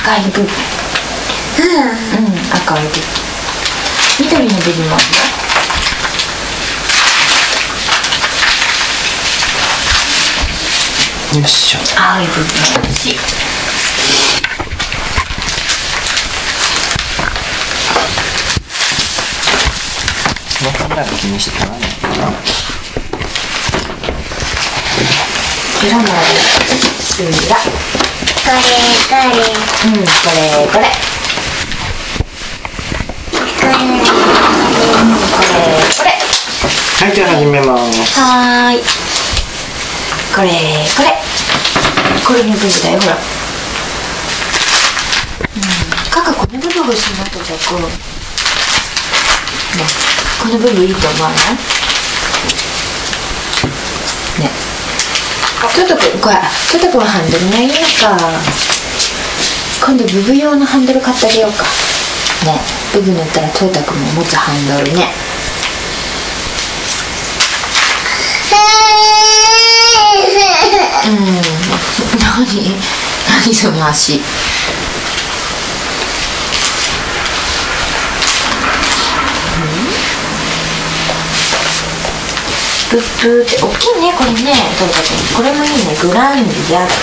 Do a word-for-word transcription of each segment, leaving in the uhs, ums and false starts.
赤い部分、うん、うん、赤い部分、緑の部分もあるよ。よっしょ。 青い部分もあるし、 もうこんなの気にして取らないかな。 色もある。すら。 これこれ。 うん、これこれ。 これ。 これこれ。 はい、じゃあ始めます。 はーい。これこれ。これの部分だよ、ほら。うん、カカこの部分欲しいなとじゃこう。ね、この部分いいと思わない？ね。トト君、これ、トト君はハンドルないのか。今度ブブ用のハンドル買ってあげようか。ね、ブブ塗ったらトト君も持つハンドルね。うん、何？何その足。ブッブーって大きいね、これね、トト君。これもいいね、グランディアだって。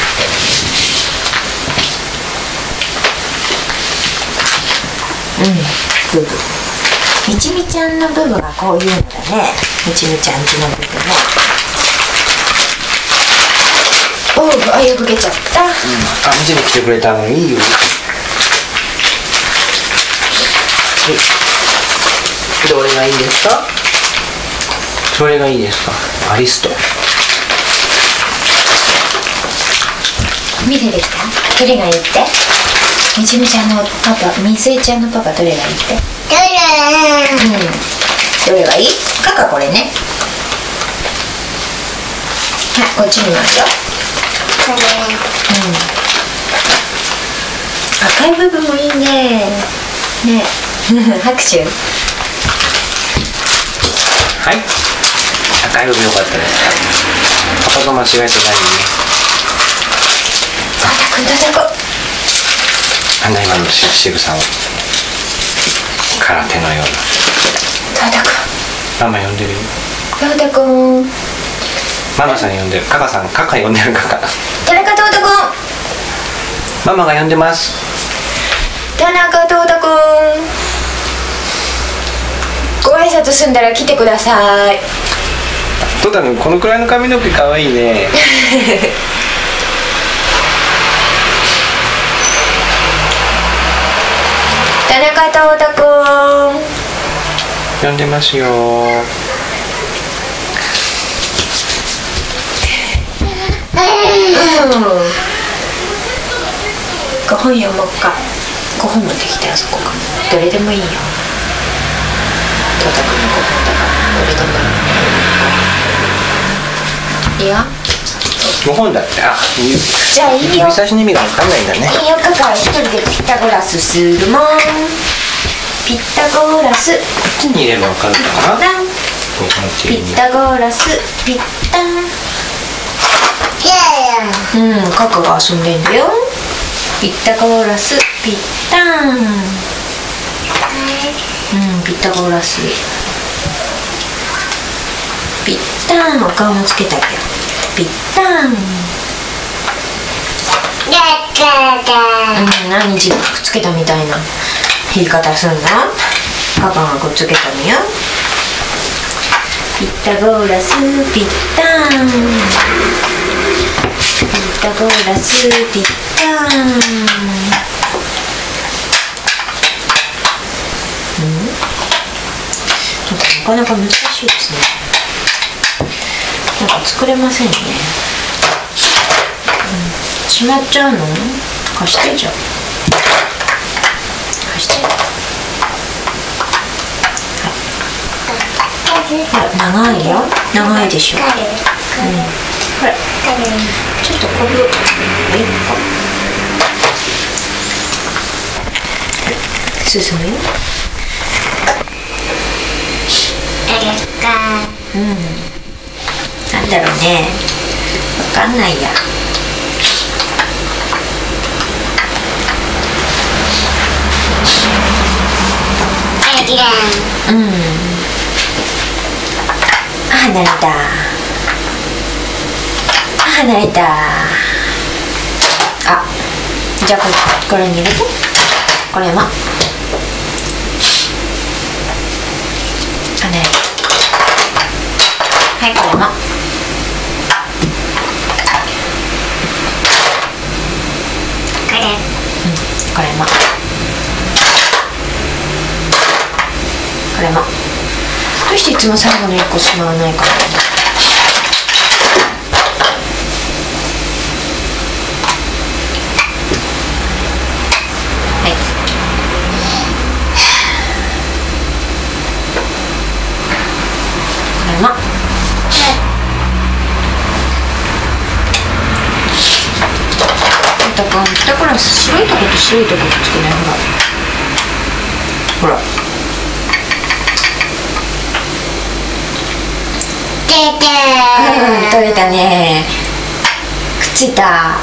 うん、ブブ。みちみちゃんの部分がこういうのだね。みちみちゃんちの部分ね。おう、あ、破けちゃった。うん、 あ、見せに来てくれたのいいよ。はい。どれがいいですか？どれがいいですか？アリスト。 見てできた？どれがいいって？みちみちゃんのパパ、みすいちゃんのパパどれがいいって？ どれ？ うん。どれがいい？カカこれね。はい、こっち見ますよ。 これ。 うん。赤い部分もいいね。ね。拍手。 はい。赤い部分良かったです。パパと間違えてないね。 トト君、トト君。 あんな今のし仕草を空手のような。 トト君。 ママ呼んでるよ。 トト君。 ママさん呼んでる。カカさん、カカ呼んでるカカ。 田中トト君。 ママが呼んでます。 田中トト君。ご挨拶済んだら来てください。 トタ君、このくらいの髪の毛かわいいね。 田中トト君。 呼んでますよ。 ご本読もうか。ご本持ってきて、あそこか。どれでもいいよ。トト君のご本だからどれでもいい。いいよ。 ご本だって。あ、いい。 じゃあいいよ。 指差しの意味が分かんないんだね。 いいよ、カカ一人でピタゴラスするもん。ピタゴラス。 こっちに入れれば分かるかな。 ピタゴラスピッタン。うん、カカが遊んでんだよ。ピタゴラスピッタン。うん、ピタゴラスピッタン。お顔もつけたけどピッタン。うん、何字くっつけたみたいな言い方すんの？パパがくっつけたのよ。ピタゴラスピッタン。ピタゴラスピッタン。うん、なかなか難しいですね。なんか作れませんね。うん、しまっちゃうの？貸してじゃん。貸して。長いよ。長いでしょ。うん、ほら。ちょっとこぶ。はい。進むよ。うん。なんだろうね。わかんないや。 きれい。 うん。あ、離れた。あ、離れた。あ、じゃあこれ、これに入れて。これも離れた。はい、これもこれ。 うん、これもこれも。どうしていつも最後のいっこしまわないかな。はい。これも。だからだから白いとこと白いとこくっつくね。ほらほら。 出てうん、取れたね。くっついた。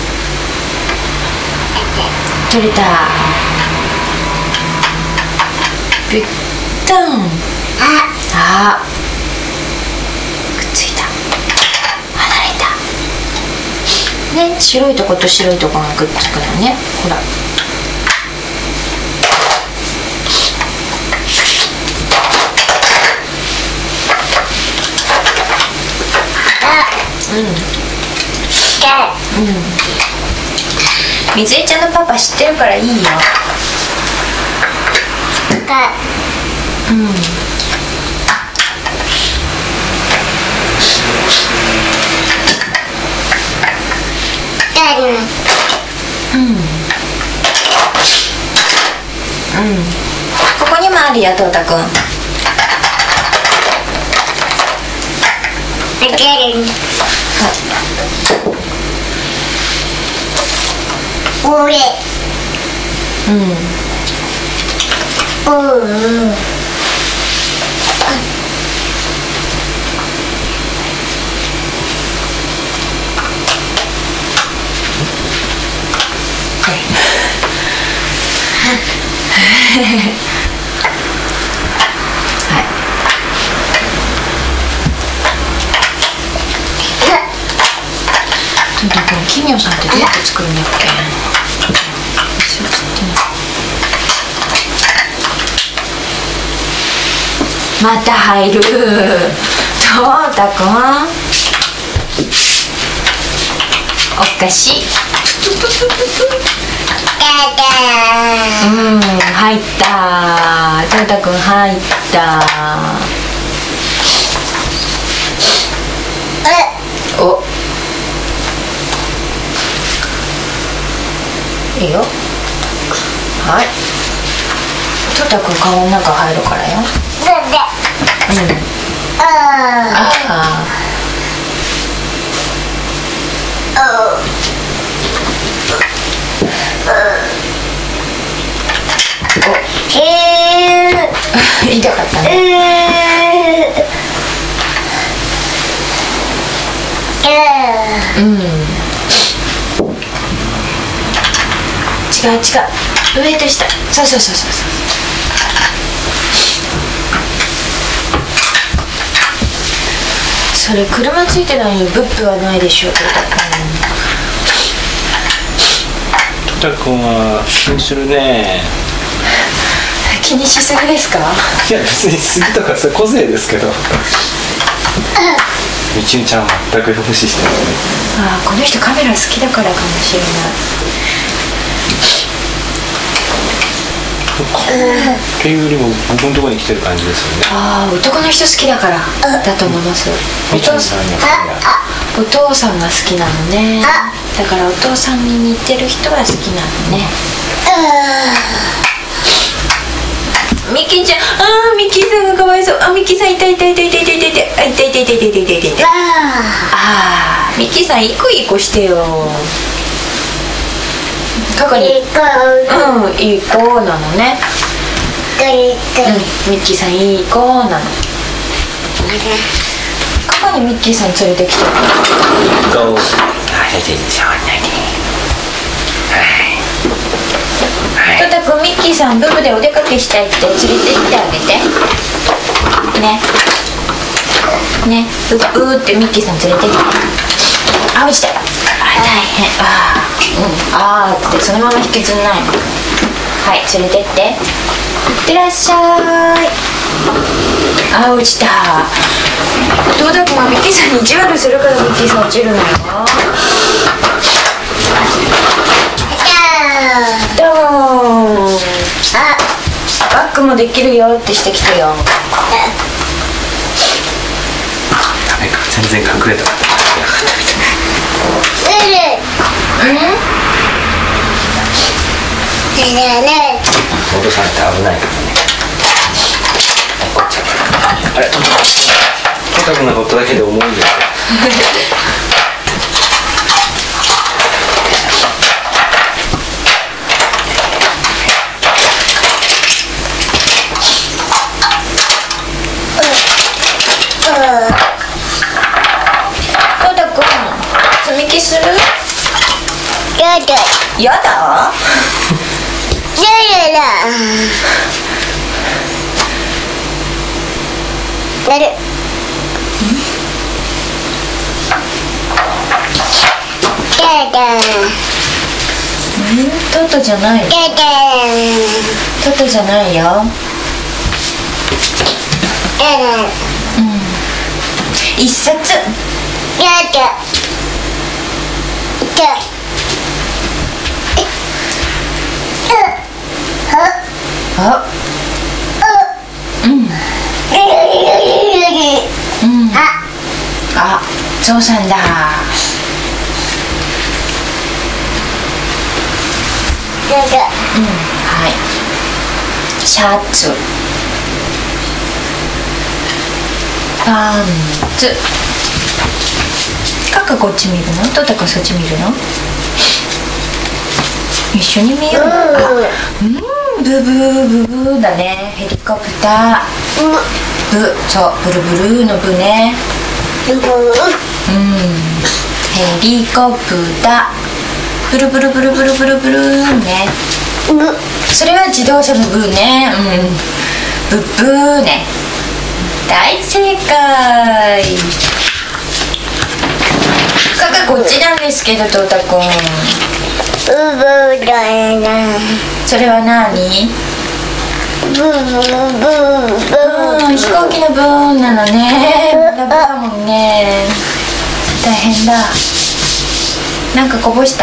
取れた。ぴったん。 あ、 あ、くっついた。離れたね。白いとこと白いとこがくっつくのね。ほら。うん。うん。みずえちゃんのパパ知ってるからいいよ。 か、 うん。 かる。 うん。うん。ここにもあるよ、とうたくん。 できる。おれ。 うん。 おう。 はい。とうたくん、金魚さんってどうやって作るんだっけ。私は知ってない。また入る。とうたくん、おかしい。うん、入った。とうたくん入った。お、いいよ。はい。とうたくん顔の中入るからよ。うん。ああ。お、痛かったね。うん。違う違う。上と下。そうそうそうそうそう。それ車ついてないのにブップはないでしょう。とうたくんは気にするね。 気にしすぎですか。 いや別に好きとかそれ個性ですけど。みちみちゃんは全く無視してますね。 ああ、この人カメラ好きだからかもしれない。 っていうよりも僕のところに来てる感じですよね。 ああ、男の人好きだからだと思います。おみちみ父さん、 ちゃんにはお父さんが好きなのね。だからお父さんに似てる人は好きなのね。ミッキーちゃん、ああ、ミッキーさんがかわいそう。あ、ミッキーさん痛い痛い痛い痛い痛い痛い痛い痛い痛い痛い痛い痛い痛い痛い痛い。ああ、ミッキーさんいい子いい子してよ。過去に、うん、いい子なのね。うん、ミッキーさんいい子なの。過去にミッキーさん連れてきてる。 Go. はい。 とうたくん、ミッッキーさんブブでお出かけしたいって連れて行ってあげてね。ね、ブブーってミッキーさん連れて行って。あ、落ちた。あ、大変。あー、うん、あーってそのまま引きずんないの。はい、連れてっていってらっしゃい。あ、落ちた。どうだくんはミッキーさんに意地悪するからミッキーさん落ちるのよ。ドーン。 あ、 バックもできるよってしてきてよ。 ダメか、全然隠れたかった。 うん？ 戻されて危ないからね。怒っちゃった。あれ、トタくんが乗っただけで重いんだよ。 トタくん、積み木する？ やだ。 やだ？ やだ。やる。やだ。 うん、トトじゃない。 やだ。 トトじゃないよ。 やだ。 一冊。 やだ。 あ、うん。うん。あ、ゾウさんだ。うん、はい。シャツ。パンツ。カカこっち見るの？トタカそっち見るの？一緒に見よう。あ、うん、ブブーブブーだね。ヘリコプター。ブ、そう、ブルブルーのブね。うん、ヘリコプター。ブルブルブルブルブルブルーね。それは自動車のブーね。うん、ブッブーね。大正解。カカこっちなんですけど、トータくん。 ブブだな。 それは何？ ブブブうん、飛行機のブーンなのね。ブラブだもんね。大変だ。なんかこぼした？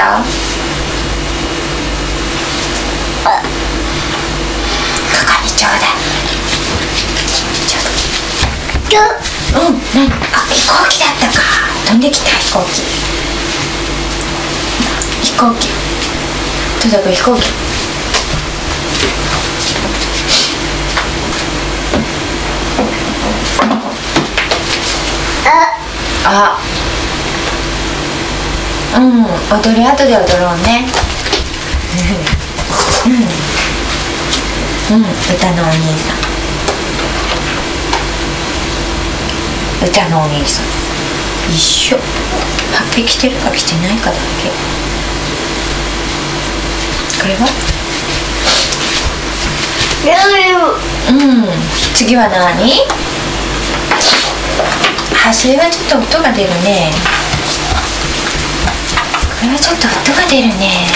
カカにちょうだい。ちょうだい。うん、何？あ、飛行機だったか。飛んできた飛行機。飛行機。トダくん飛行機。あ、うん、踊り後で踊ろうね。うん、うん、歌のお兄さん。歌のお兄さん。一緒。はっぴきてるか着てないかだけ。これは？うん、次は何？あ、それはちょっと音が出るね。これはちょっと音が出るね。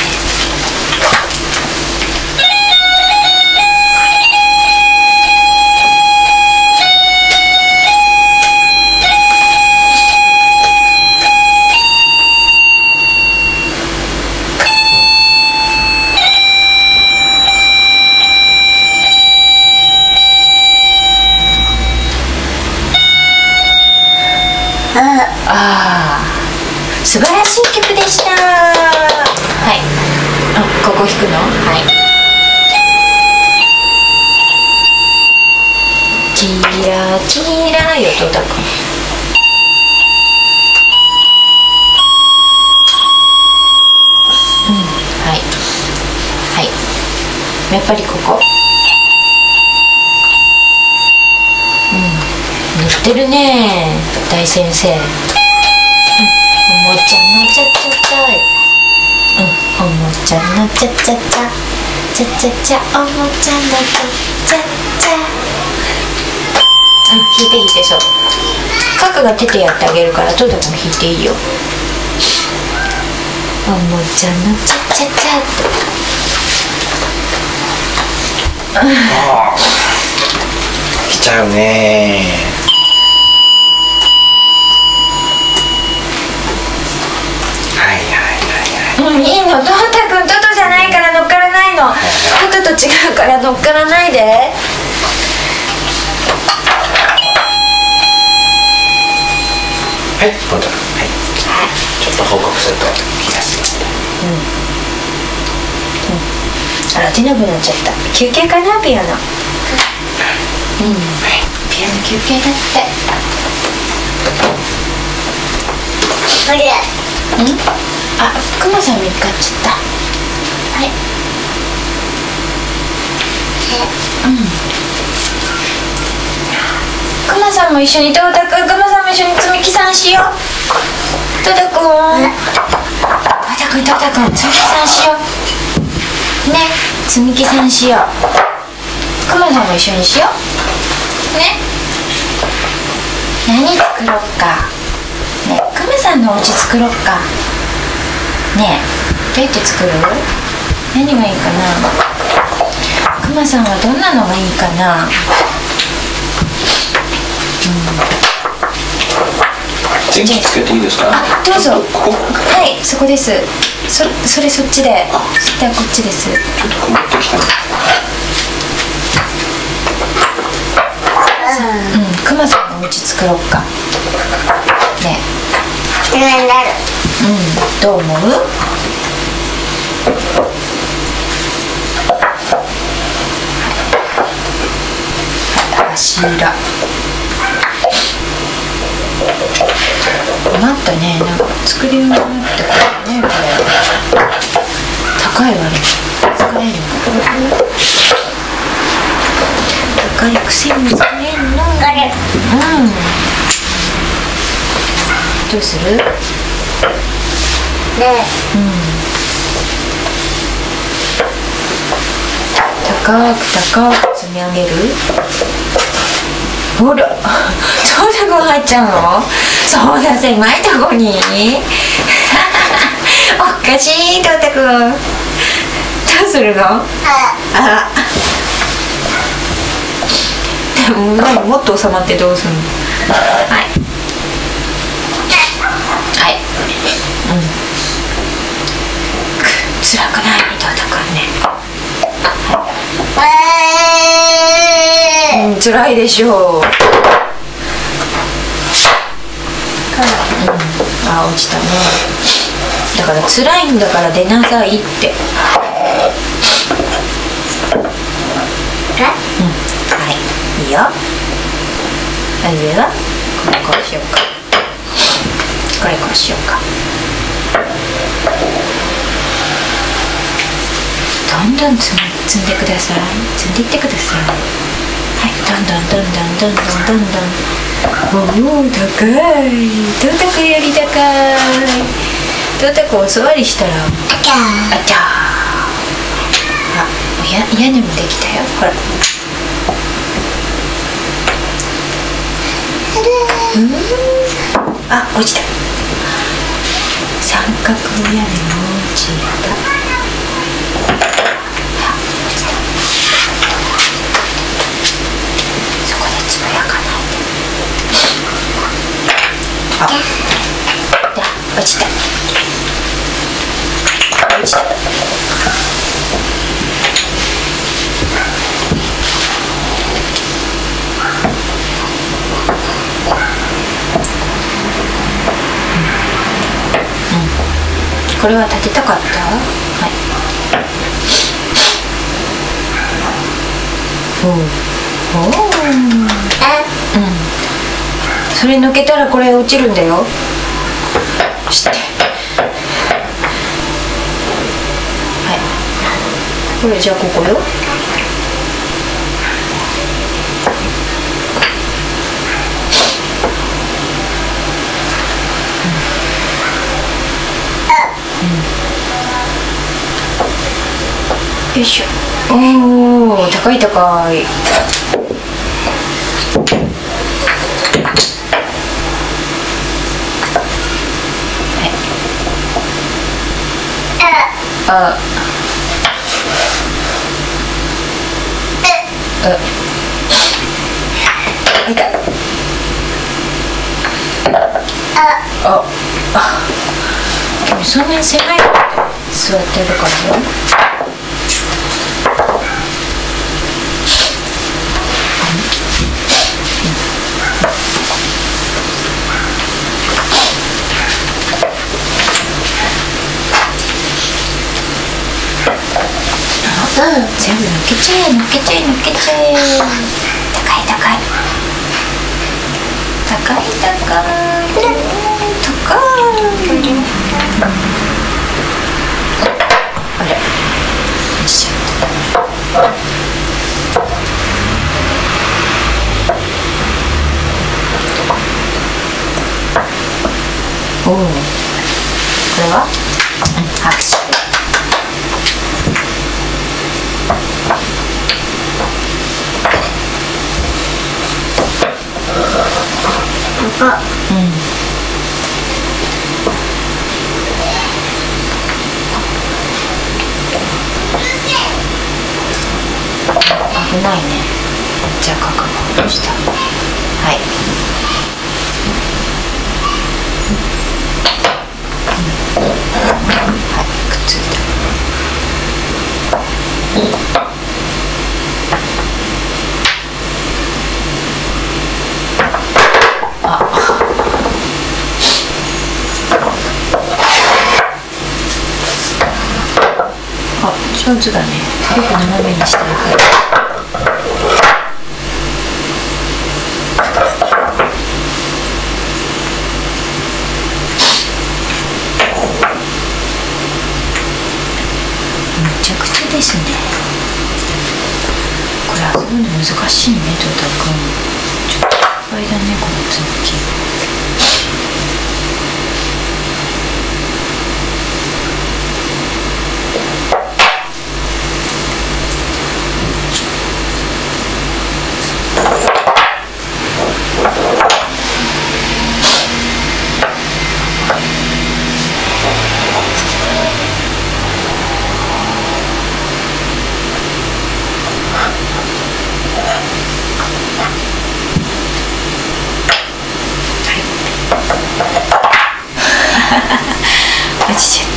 ああ、素晴らしい曲でした。はい。あ、ここ弾くの？はい。キラキラよ、トータくん。うん、はい。はい。やっぱりここ。うん、塗ってるね、大先生。おもちゃのちゃちゃちゃ、うん、おもちゃのちゃちゃちゃ、 チャチャチャおもちゃのチャチャチャ。うん、弾いて弾いて。そう、カカが手でやってあげるからトド君弾いていいよ。おもちゃのチャチャチャって。 ああ来ちゃうね。はいはいはいはい。 うん、いいの、トドタ君トドじゃないから乗っからないの。トドと違うから乗っからないで。 はい、ポンタ君、はい、ちょっと報告すると気がする。 うん、うん、あら出なくなっちゃった。休憩かな、ピアノ。うん、ピアノ休憩だって。 これ。 うん、あ、クマさん見つかっちゃった。はい。うん。クマさんも一緒に、トドタ君、クマさんも一緒に積み木さんしよう。トド君、トドタ君、トドタ君、積み木さんしよう。ね、積み木さんしよう。クマさんも一緒にしよう。ね。何作ろっか。ね、クマさんのお家作ろっか。ねえ、どうやって作る？何がいいかな。クマさんはどんなのがいいかな。 電気つけていいですか？ あ、どうぞ。 ここはい、そこです。そ、それそっちで。そしたらこっちです。 ちょっと曇ってきたね。 うん、クマさんのお家作ろうか。ね。 なる。 うん、どう思う？柱。困ったね、なんか作りようになってくるね、これ。高いわね。使えるの？高いくせに使えるの？ これ。 うん。どうする？ ね。 うん。高く高く積み上げる？ほら、そうだくん入っちゃうの？そうだ、狭いとこにおかしい、トウタくん。どうするの？ あ。 あら。でも、何もっと収まってどうするの？はい。はい。うん。く、辛くないね、トウタくんね。うん、辛いでしょう。うん、あ、落ちたね。だから辛いんだから出なさいって。うん、はい、いいよ。あ、上はこれこうしようか。これこうしようか。どんどん積ん積んでください。積んでいってください。はい、どんどんどんどんどんどんどんどん。おお、高い。トウタくんより高い。トウタくんお座りしたら。 あちゃー。 あちゃー。あ、や屋根もできたよ。ほら。うん。あ、落ちた。三角屋根も落ちた。あ、落ちた。落ちた。うん、これは立てたかった。はい。おお。おお。うん。それ抜けたらこれ落ちるんだよ。して。はい。これじゃあここよ。うん。よいしょ。 おお、高い高い。あ、あ、いた。あ、あ、そんなに狭い座ってるからね。うん、全部のっけちゃえ、のっけちゃえ、のっけちゃえ。高い高い高い高い高い。あれ、よいしょ。おお、これは、うん、拍手。 ここ、 うん、危ないね。じゃあ覚悟した。はい、うん、はい、くっついた。上手だね。よく斜めにしてるから。めちゃくちゃですね。これ遊ぶの難しいね、トータくん。ちょっといっぱいだね、この続き。落ちちゃった。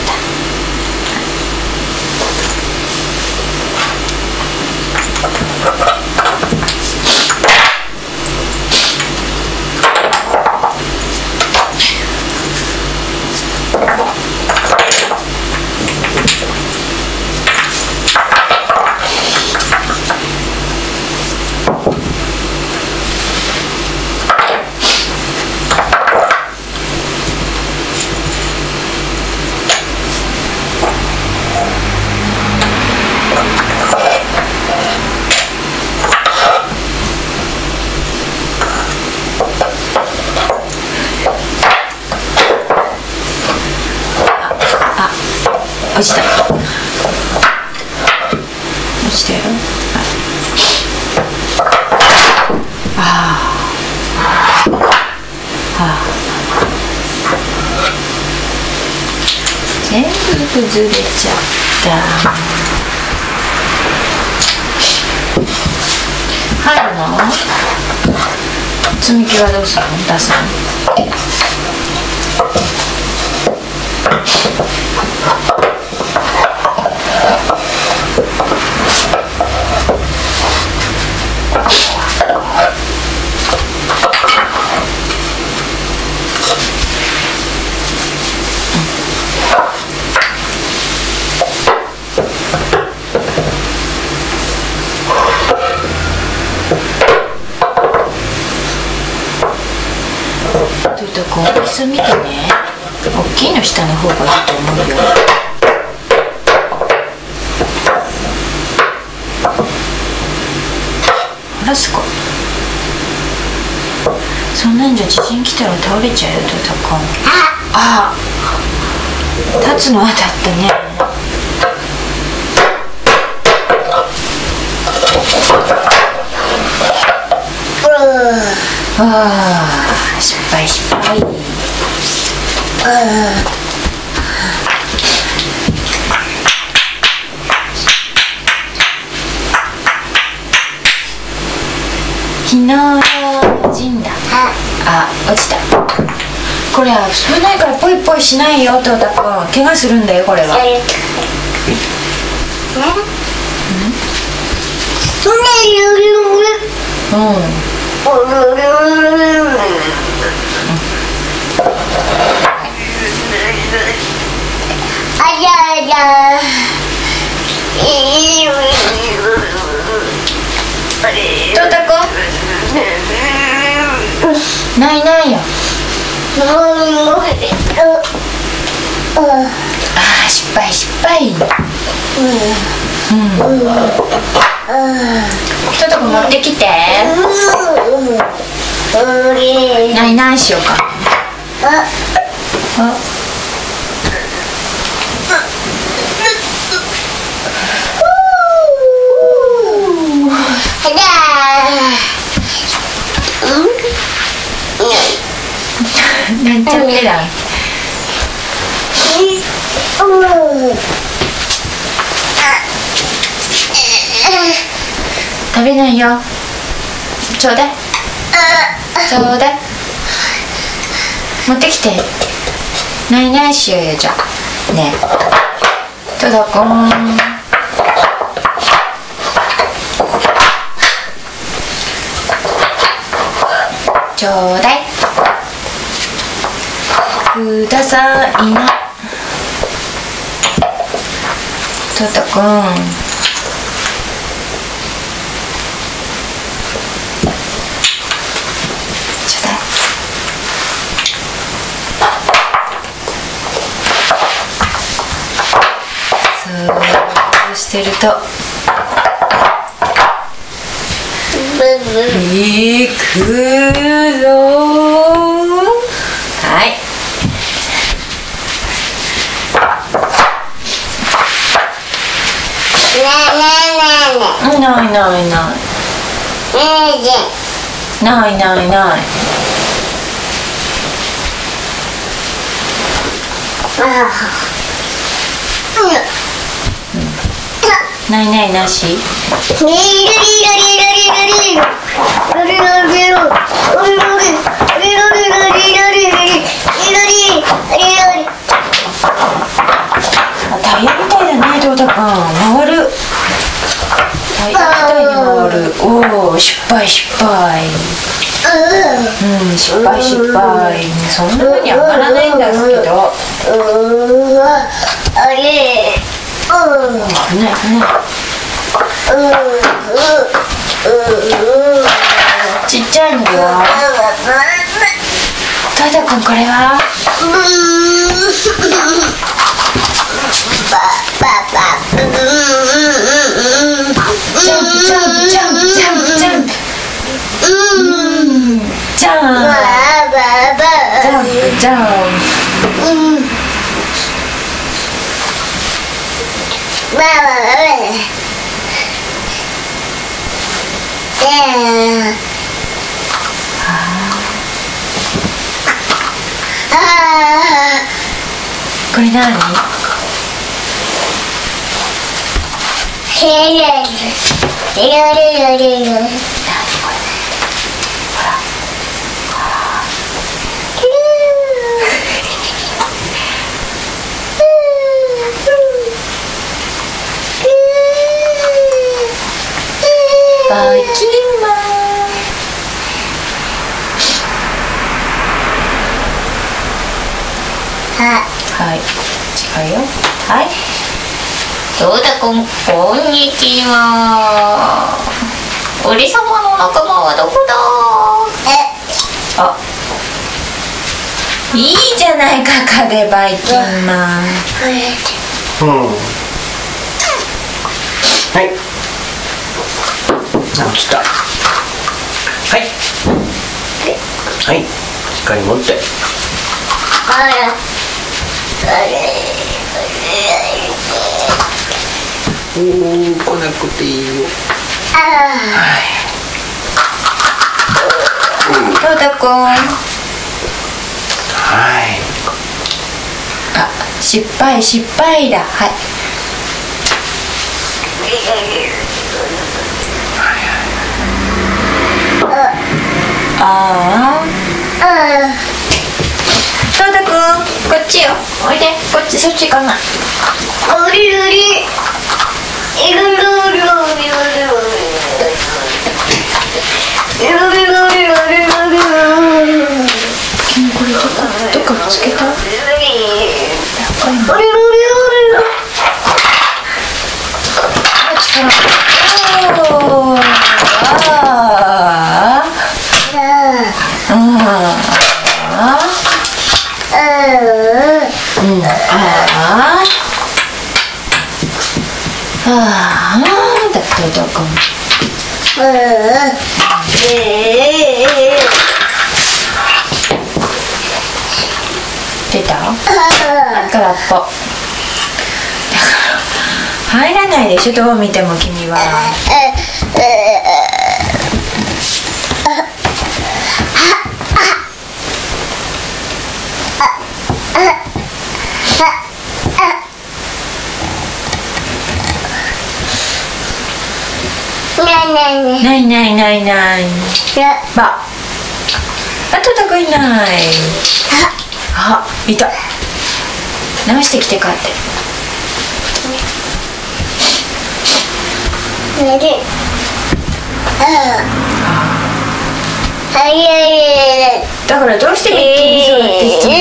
落ちた。落ちたよ。ああ。ああ。全部崩れちゃった。入るの？積み木はどうするの？出すの？大きさ見てね。大きいの下の方がいいと思うよ。ほらすこ。そんなんじゃ地震来たら倒れちゃうよ、トタコン。ああ、立つのは立ったね。 あー失敗失敗。昨日の陣だ。あ、落ちた。これは危ないからポイポイしないよ、トータくん。怪我するんだよ、これは。うん。 あやや。 トータくん。ないないよ。ああ失敗失敗。うん。うん。トータくん持ってきて。ないないしようか。あ。なんちゃってだ。食べないよ。ちょうだい。ちょうだい。持ってきて。ないないしようよ、じゃあ。ねえ。トドくん。ちょうだい。くださいな。トトくん。ちょうだい。そうしてるといくぞ。はい。ないないない。ないないない。ないないなし。タイヤみたいだね、トータくん。回る。タイヤみたいに回る。おお、失敗失敗。うん、失敗失敗。そんな風に上がらないんだけど。危ない危ない。ちっちゃいのよ。トータくん、これはジャンプジャンプジャンプジャンプジャンプジャンプジャンプジャンプ。これ何？バイキンマン。はい、違うよ。はい。トータくん、こんにちは。俺様の仲間はどこだ？あ、いいじゃないか、カデバイキンマン。 うん。はい。落ちた。はい。はい。しっかり持って。おお、来なくていいよ。はい。おうたくん。 はい。 あ、失敗失敗だ。はい。ああ。そうたくん、こっちよ。おいで、こっち、そっちかな。 おりおり。いるるるるるる。いるるるるるる。 君これどこどこつけた？ おりおりおりおり。 おー、あーあーうん、あーあーだってどこも出た？空っぽ。入らないでしょ、どう見ても君は。ないないないない。ば、あとたくいない。あ、いた。直してきて帰って。 寝る。 だからどうしてミッキーにそうやって言って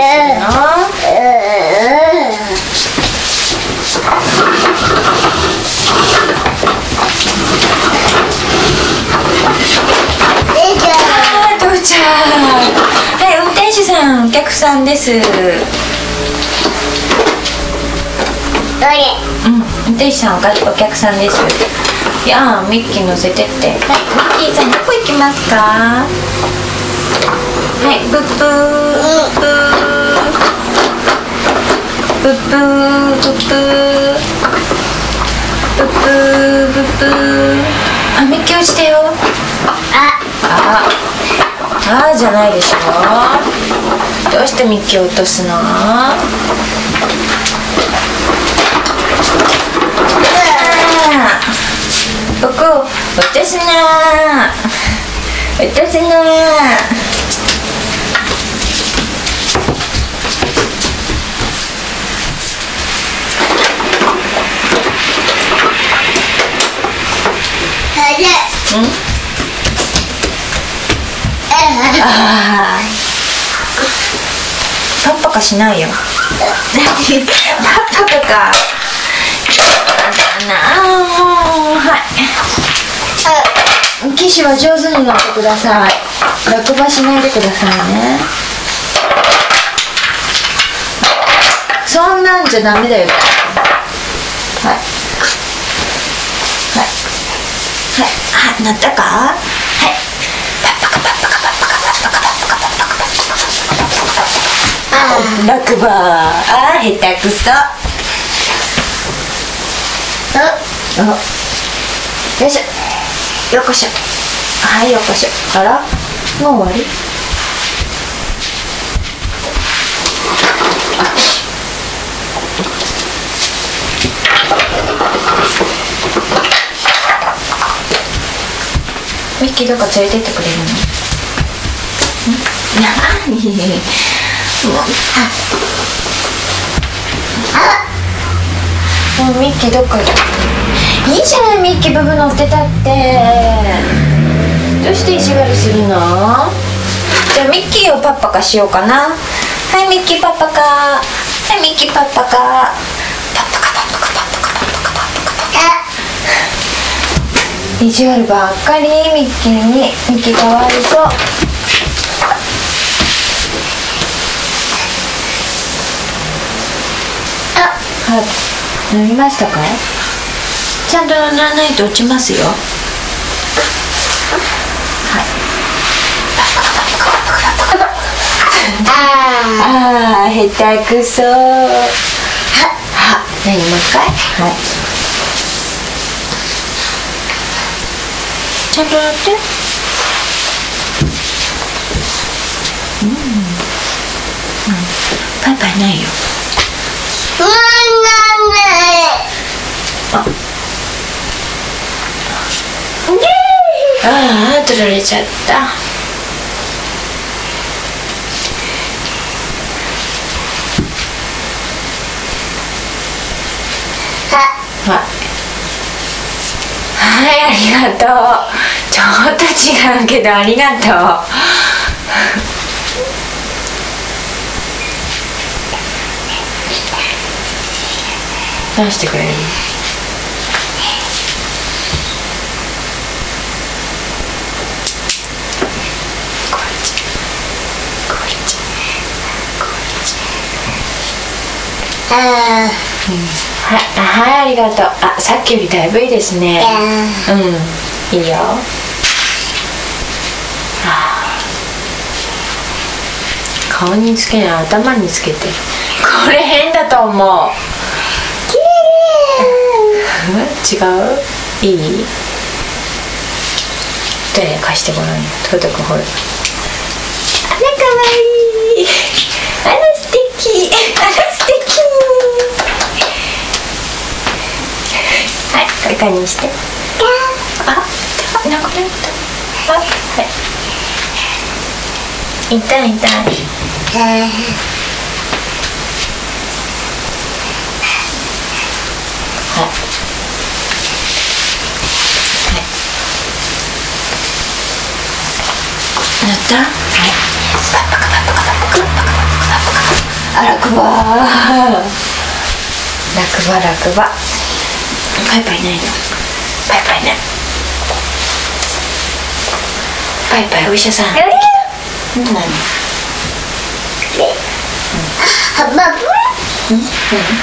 父ちゃん。はい、運転手さん、お客さんです。うん、運転手さん、お客さんです。いやー、ミッキー乗せてって。はい、ミッキーさん、どこ行きますか？はい、ブッブーブッブーブッブーブッブーブッブーブッブー。あ、ミッキー落ちてよ。あああーじゃないでしょ。どうしてミッキー落とすの？ここ落とすな落とすな。うん？ああ、パッパカしないよ。パッパカか。なあ、もう、はい。騎士は上手に乗ってください。落馬しないでくださいね。そんなんじゃダメだよ。はい。はい。はい。あ、乗ったか？はい。落馬。あー、下手くそ。あ、よいしょ。よこしょ。はい、よこしょ。あら、もう終わり？ミッキーどこ連れてってくれるの？なに？もう、あもうミッキーどっか行った？いいじゃない、ミッキーブブ乗ってたって。どうして意地悪するの？じゃあミッキーをパッパカしようかな。はい、ミッキーパッパカ。はい、ミッキーパッパカ。パッパカパッパカパッパカパッパカパッパカパッパカ。意地悪ばっかり。ミッキーに。ミッキーかわいそう。はい、飲みましたか？ちゃんと乗らないと落ちますよ。はい。ああ、下手くそ。は、は、何もう一回？はい。ちゃんと乗って。 パイパイないよ。あああ、取られちゃった。はい、ありがとう。ちょっと違うけどありがとう。どうしてくれるの？これちこれちこれちあー、うん、はい、はい、ありがとう。あ、さっきよりだいぶいいですね。うん、いいよ。顔につけない、頭につけて。これ変だと思う。違う？いい？どれ貸してごらんよ。トト君ほら。あら、かわいい。あら、素敵。あら、素敵。はい、これカにして。あ、なくなった。あ、はい。痛い痛い。はい。なった？はい。あ、楽場。楽場楽場。パイパイないの？パイパイない。パイパイお医者さん。何？うん。うん。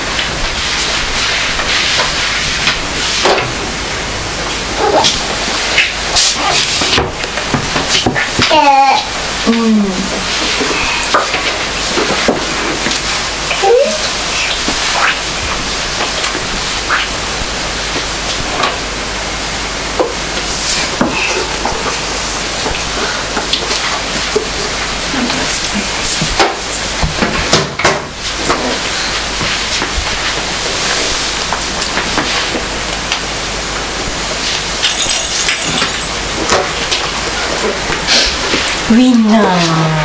ウインナー。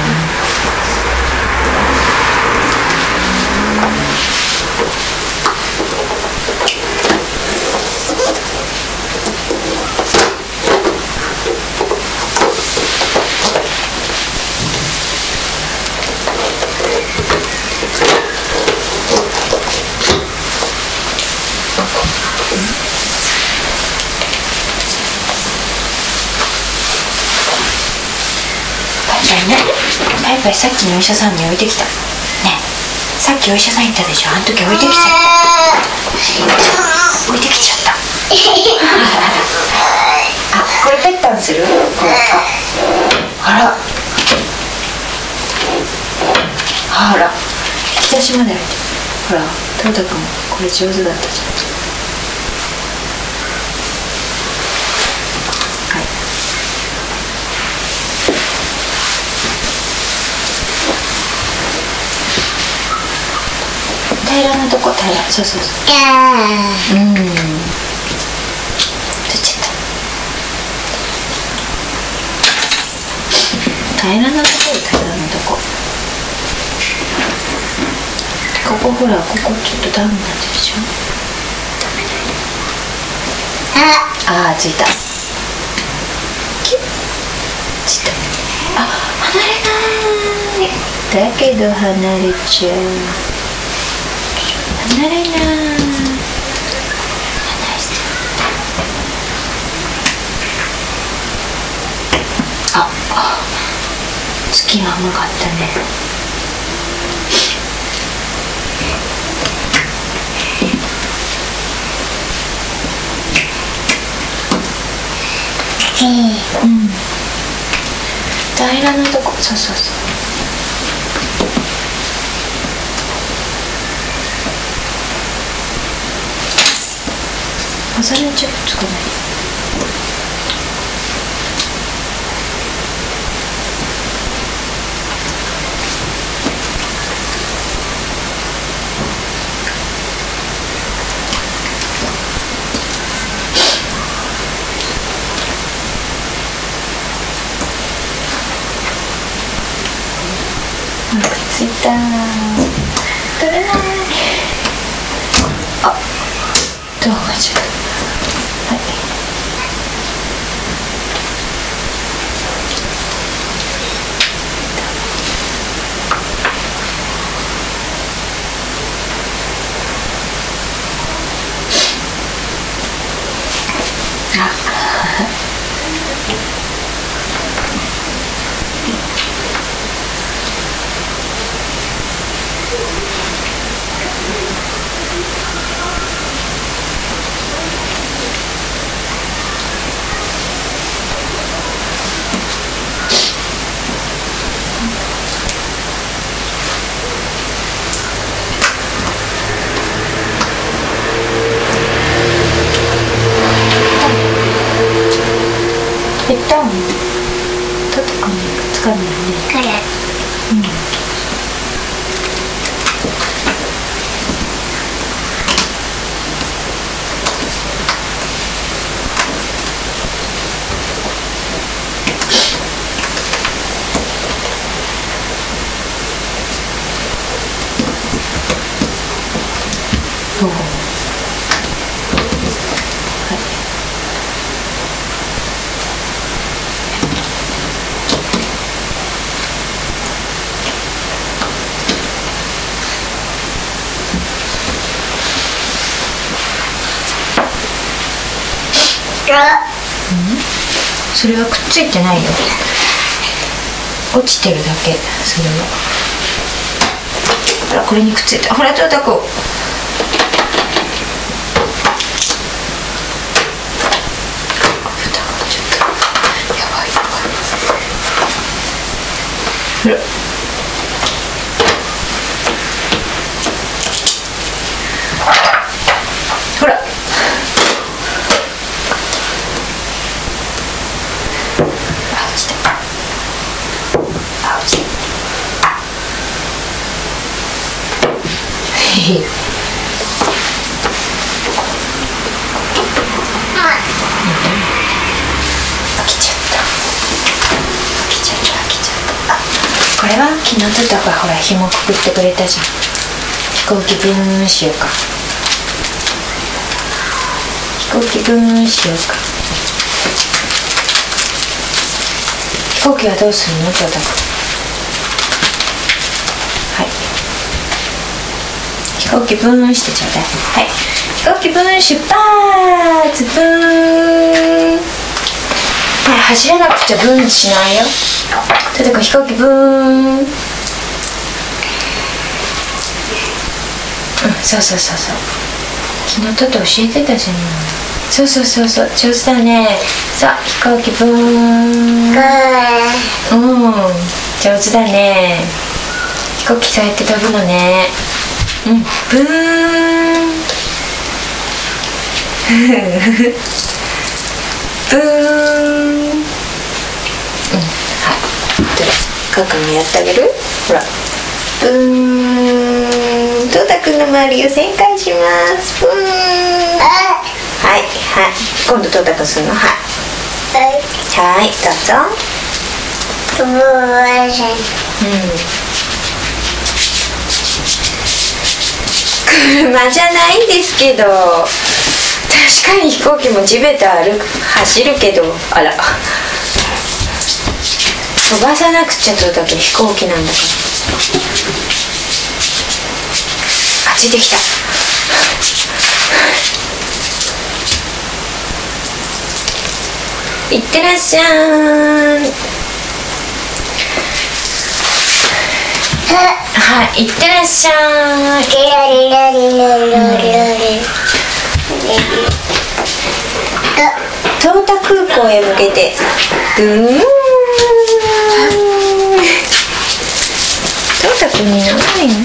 パイパイさっきのお医者さんに置いてきたね。さっきお医者さん行ったでしょ。あの時置いてきちゃった置いてきちゃったあ、これペッタンする？あらあら、引き出しまで開いて。ほら、トータ君これ上手だったじゃん。平らなとこ、平ら、そうそうそう。うん。取っちゃった。平らなとこ、平らなとこ。ここほら、ここちょっとダウンになってるでしょ。ああ、ついた。キュッ。ついた。あ、離れない。だけど離れちゃう。離れない。あ、あ、月が甘かったね。うん。平らなとこ、そうそうそう。重ねちょっとつかない。 どうがちょっとはい。一旦トト君にくっつかないね。 からおお。はい。それはくっついてないよ。落ちてるだけ。それはほらこれにくっついた。ほらトータコほらほらあ落ちたあ落ちたへへ飽きちゃった飽きちゃった飽きちゃったあこれは昨日トトがほら紐くくってくれたじゃん。飛行機ブーンしようか。飛行機ブーンしようか。飛行機はどうするのトト君。はい飛行機ブーンしてちょうだい。はい飛行機ブーン出発ブーン。はい、走らなくちゃブーンしないよ。トト君飛行機ブーン。うん、そうそうそうそう。昨日トト教えてたじゃない。そうそうそうそう、上手だね。さあ飛行機ブーン。うん、上手だね。飛行機そうやって飛ぶのね。うん、ブーン。ブーン。うん、はい。カカもやってあげる。ほらブーン。トータくんの周りを旋回します。ブーン。はいはい今度トータくんするの。はいはいどうぞ。うん車じゃないんですけど、確かに飛行機も地べた歩く走るけど、あら飛ばさなくちゃとだけ飛行機なんだから。あついてきた。いってらっしゃい。はい、いってらっしゃい。トータ空港へ向けてぐーん。トータくんに長いね。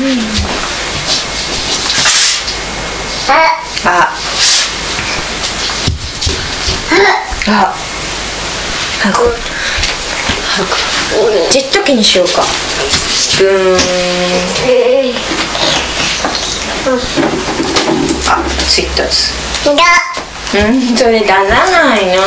あああはぐはぐジェット機にしようか。ブーン。あ、ついたつ。うん、それ出さないの。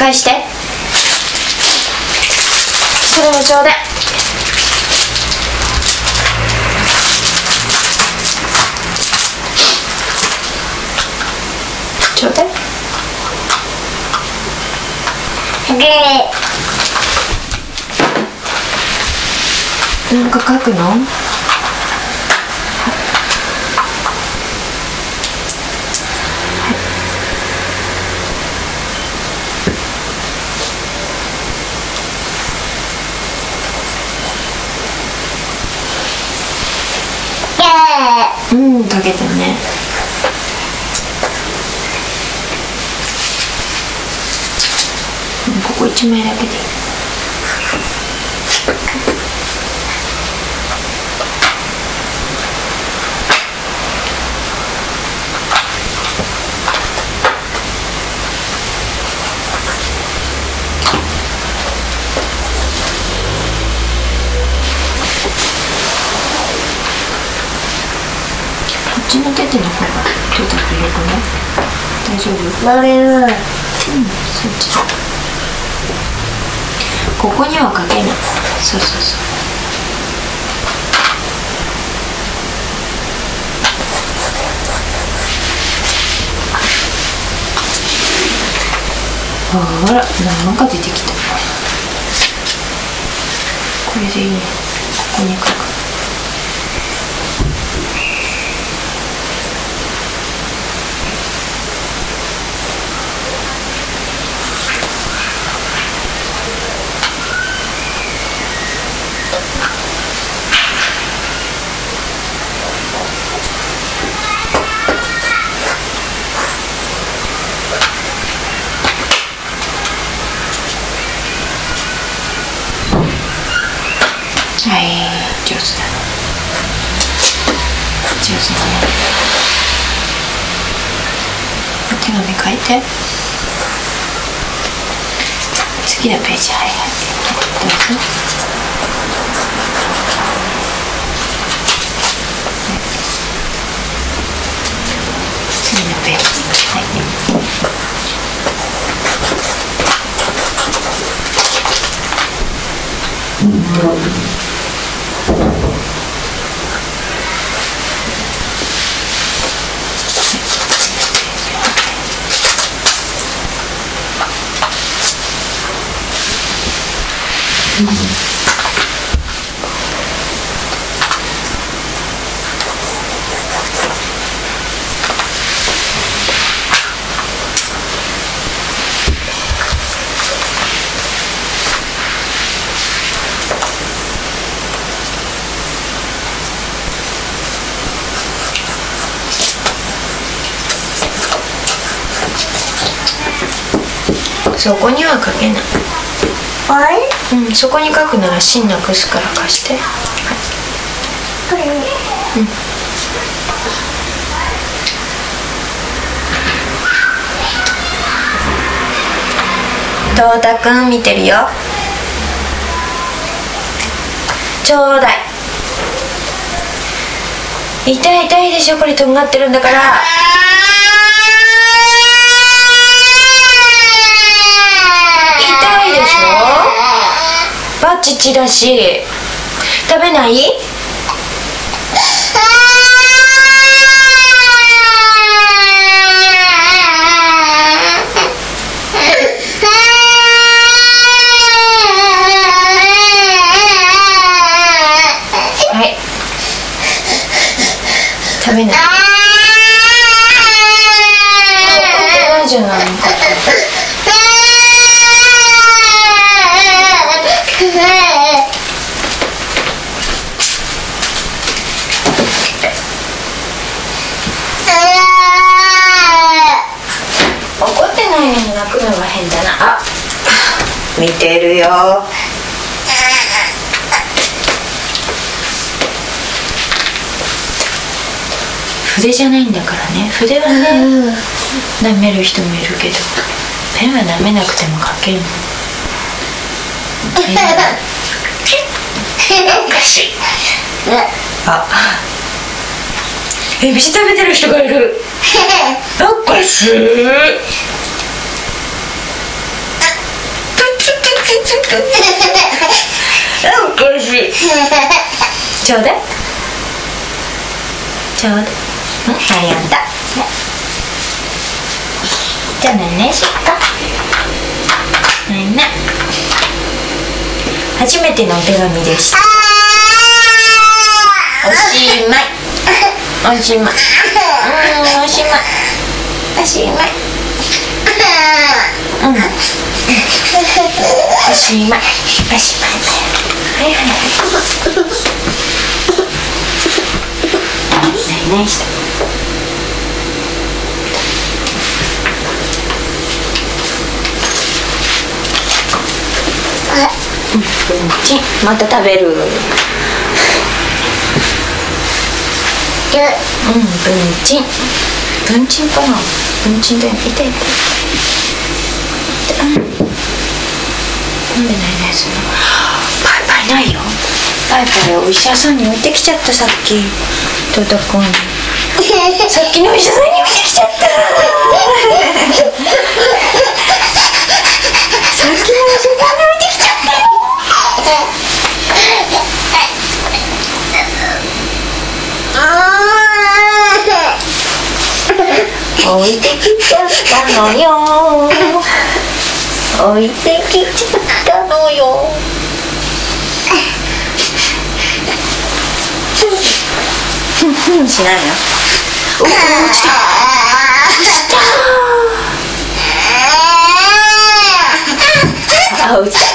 返して。それもちょうだい。ちょうだい。 でなんか書くの？うん、かけてね。ここ一枚だけでいい。こっちの手手の方がちょっと広くない？大丈夫？ 乗れる。 うん、そっちだ。ここにはかけない。そうそうそう。あら、なんか出てきた。これでいいね。ここに書く。はい、上手だ。上手だね。手紙書いて。次のページ、はいはい。どうぞ。次のページ、はい。そこには書けない。 あれ？ うん、そこに書くなら芯なくすから貸して。はい、うん。トータくん見てるよ。ちょうだい。痛い痛いでしょ、これとんがってるんだから。痛いでしょ。バチチだし。食べない？はい。食べない。怒ってないじゃない。怒ってないのに泣くのが変だな。あ、見てるよ。筆じゃないんだからね。筆はね、舐める人もいるけど、ペンは舐めなくても書けるの。おかしい。あ、エビ食べてる人がいる。おかしい。 おかしい。ちょうだいちょうだい。うん、はい、やった。じゃあねんねしよっか。ねんね。初めてのお手紙でした。おしまい。おしまい。うん、おしまい。おしまい。うん。おしまい。おしまい。はいはいはい。ねんねした。うん、文鎮また食べる。うん、文鎮文鎮かな。文鎮だよ。痛い痛い痛い。うん、なんでないないするの。パイパイないよ。パイパイをお医者さんに置いてきちゃった。さっきトトコンさっきのお医者さんに置いてきちゃった。さっきのお医者さんに置いてきちゃったよ。置いてきちゃったのよ。置いてきちゃったのよ。ふんふんしないの。お、落ちた。落ちた。あ、落ちた。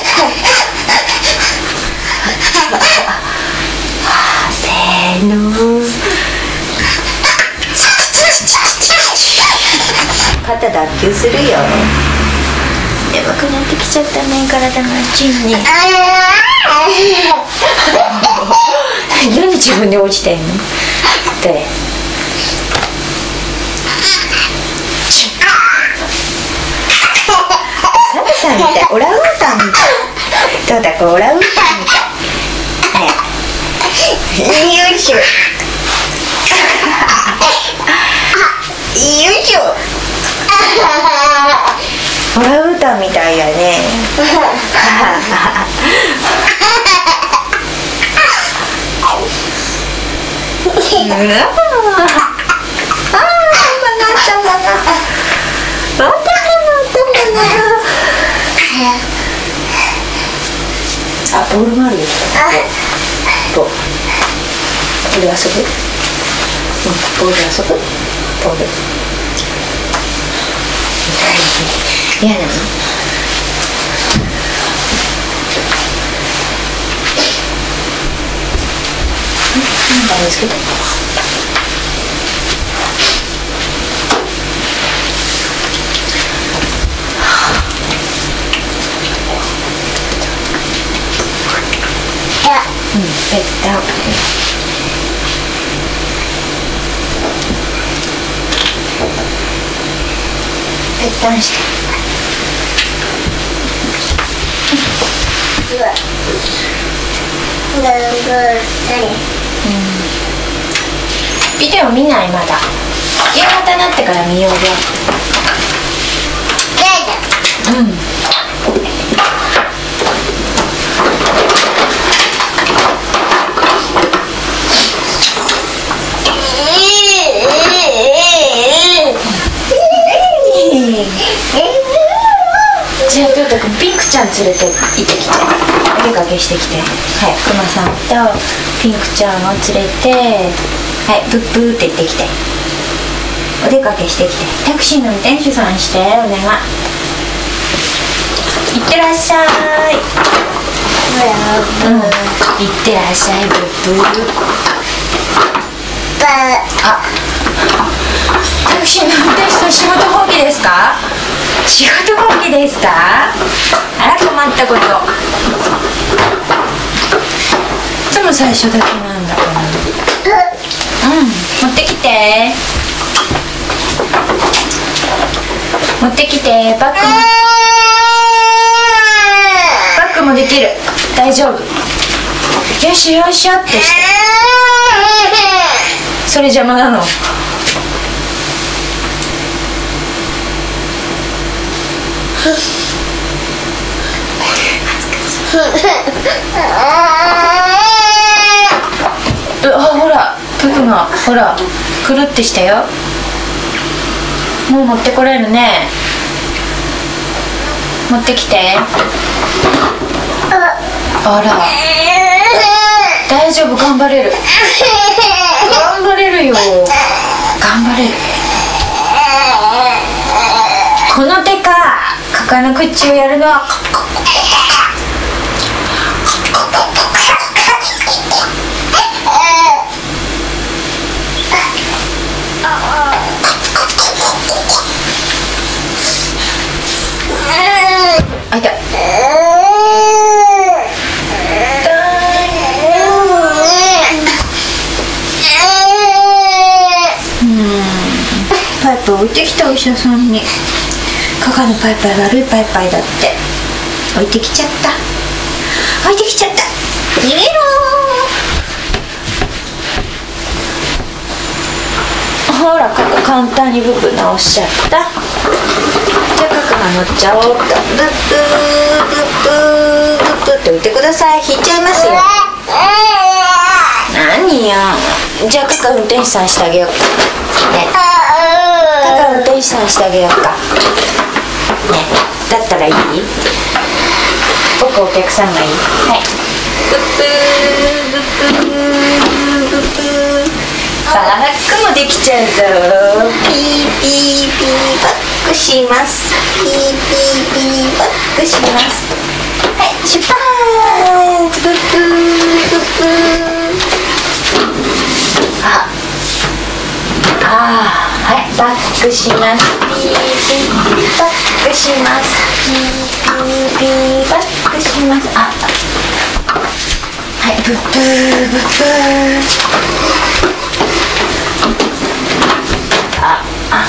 せーの。肩脱臼するよ。やばくなってきちゃったね、体がチンに。なんで自分で落ちてんの？で。サブさんみたい、オランウータンみたい。どうだこうオランウータンみたい。ね。よいしょ。よいしょ。オランウータンみたいやね。うわあ、ああ、またまたまたまたまた。あ、ボールもあるよ。ボール。ボール遊ぶ？うん、ボール遊ぶ？ボール。嫌なの？なんか見つけた？うん、ぺったん。ぺったんして。うわ。ぐるぐる何？ビデオ見ないまだ。夕方になってから見ようよ。うん。じゃあトヨタくんピンクちゃん連れて行ってきて。お出かけしてきて。はい、クマさんとピンクちゃんを連れて、はい、ブッブーって行ってきて。お出かけしてきて。タクシーの運転手さんして、お願い。いってらっしゃい。うん、いってらっしゃい、ブッブー。あ、タクシーの運転手さん仕事放棄ですか？仕事放棄ですか？あら、困ったこと。いつも最初だけなんだから。うん、持ってきて。持ってきて、バッグも。バッグもできる。大丈夫。よしよしよってして。それ邪魔なの。恥ずかしい。 あ、ほらププがほらくるってしたよ。もう持ってこれるね。持ってきて。あら大丈夫、頑張れる頑張れるよ、頑張れる。この手か、カカの口をやるのはあ、いた。パイプ置いてきた、お医者さんに。カカのパイパイ悪いパイパイだって置いてきちゃった、置いてきちゃった。逃げろー。ほら、カカ簡単にブブ直しちゃった。じゃあカカが乗っちゃおうか。ブッブーブッブーブッブーって置いてください。引いちゃいますよ。何よ。じゃあカカ運転手さんしてあげようかね。カカ運転手さんしてあげようかね。だったらいい？僕お客さんがいい？はい。ブッブーブッブーブッブー。バックもできちゃうぞ。ピーピーピーバックします。ピーピーピーバックします。はい、出発。ブッブーブッブー。ああー、はい、バックします。ピーピーバックします。ピーピーバックします。あ、はい、ブッブーブッブー。あ、あ、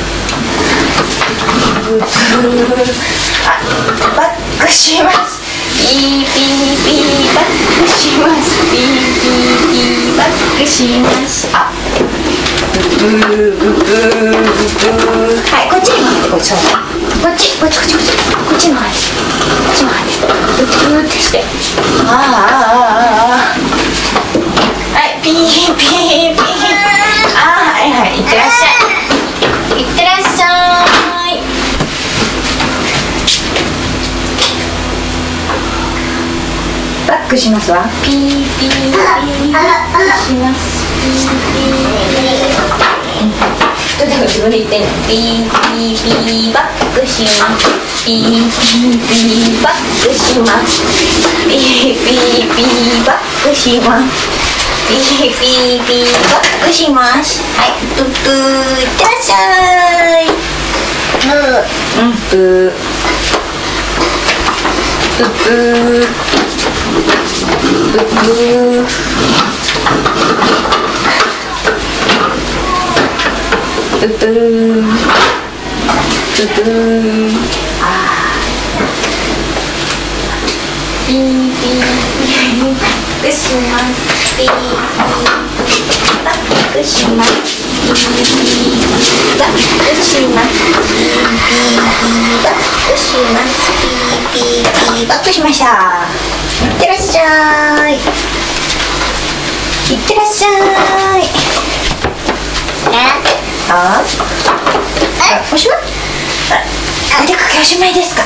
ブッブー。あ、バックします。ピーピーピーバックします。ピーピーピーバックします。あ、ブーブーブーブーブー。はい、こっちに回ってこい。そうだ、こっちこっちこっちこっちこっちに回ってこっちに回ってブーブーってして。ああああああ。はい、ピーピーピー。あ、はいはい、いってらっしゃい、いってらっしゃい。バックしますわ。ピーピーピーバックします。ピーピー。どうだか自分で言ってんの。ピーピーピーバックします。ピーピーピーバックします。ピーピーピーバックします。ピーピーピーバックします。はい、ブッブー、いってらっしゃい。ブー、うん、ブー、ブッブー、ブッブー。ブッブー、ブッブー。あー、ピーピーピーバックします。ピーピーバックします。ピーピーバックします。ピーピーバックします。ピーピーピーバックしました。いってらっしゃい。いってらっしゃい。ああ、おしまい。お出かけおしまいですか。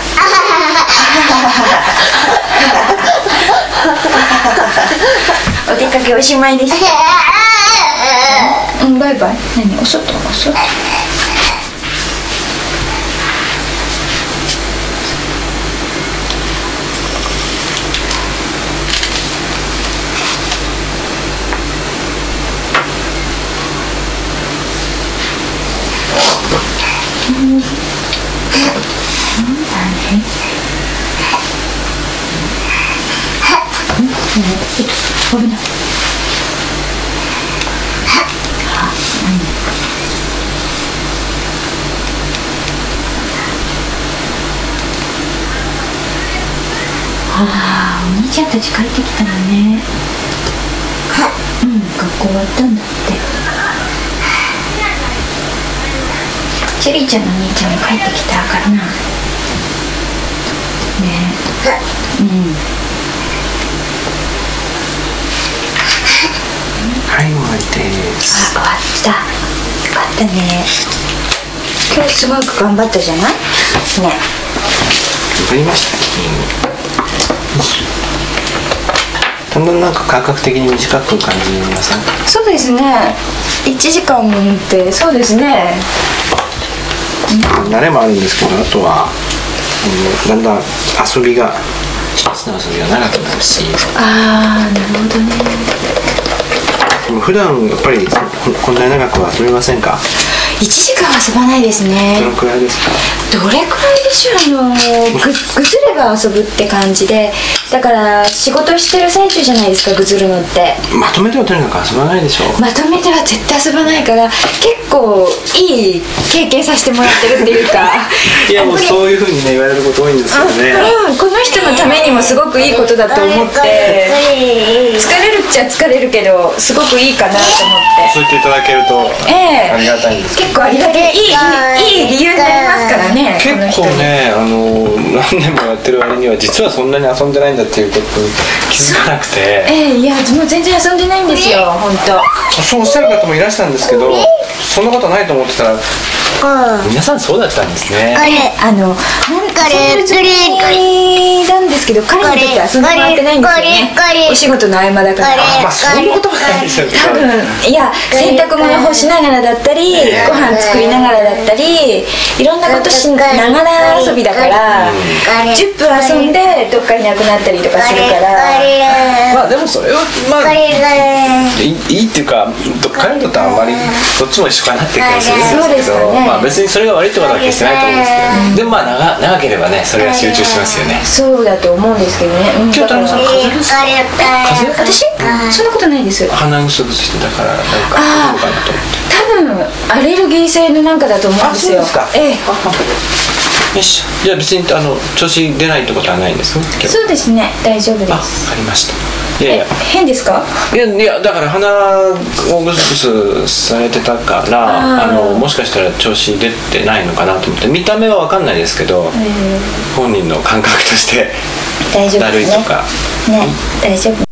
お出かけおしまいです。うん、バイバイ。何、お外、お外。危ない。ああ、お兄ちゃんたち帰ってきたのね。うん、学校終わったんだって。チェリーちゃんのお兄ちゃんも帰ってきたからな。ねえ。うん。 した。よかったね。今日すごく頑張ったじゃないね。 わかりました。だんだんなんか感覚的に短く感じません？ そうですね。いちじかんも持ってそうですね。 慣れもあるんですけど、あとはあのだんだん遊びが一つの遊びが長くなるし。 ああ、なるほどね。 でも普段やっぱりここんなに長くは遊びませんか？ いちじかんは遊ばないですね。 どのくらいですか？ どれくらいでしょう。あのぐぐずれば遊ぶって感じで、だから仕事してる最中じゃないですか、ぐずるのって。 まとめてはとにかく遊ばないでしょう。 まとめては絶対遊ばないから、結構いい経験させてもらってるっていうかいやもうそういうふうにね言われること多いんですけどね、 うん、この人のためにもすごくいいことだと思って、疲れるっちゃ疲れるけどすごくいいかなと思って。 そう言っていただけるとええ、 ありがたいんですけど、 結構ありがたい、いい、いい、いい理由になりますからね。 結構ね、あの何年もやってる割には実はそんなに遊んでないんだっていうことに気づかなくて、 ええ、いやもう全然遊んでないんですよ、本当。 そうおっしゃる方もいらしたんですけど、そんなことないと思ってたら、皆さんそうだったんですね。 あの、なんか遊んでるつもりなんですけど、彼にとっては遊んでもらってないんですよね。お仕事の合間だから。 あ、まあそういうこともないでしょうけど、 多分いや洗濯物干しながらだったり、ご飯作りながらだったり、いろんなことしながら遊びだから、じゅっぷん遊んでどっかいなくなったりとかするから。 まあでもそれはまあいい、いいっていうか、彼にとってはあんまりどっちも一緒かなって気がするんですけど、まあ別にそれが悪いってことは決してないと思うんですけど、でもまあ長長ければね、それが集中しますよね。 そうだと思うんですけどね。 今日田中さん風邪ですか？風邪？ 私？そんなことないです。 鼻ぐすぐすしてたからなんかどうかなと思って。 多分アレルギー性のなんかだと思うんですよ。 あ、そうですか。 ええ。 よし。じゃあ別にあの調子出ないってことはないんですね。 そうですね、大丈夫です。 あ、わかりました。いやいや、 変ですか？ いやいや、だから鼻をグスグスされてたからあのもしかしたら調子出てないのかなと思って、見た目は分かんないですけど、本人の感覚として大丈夫だるいとかね、大丈夫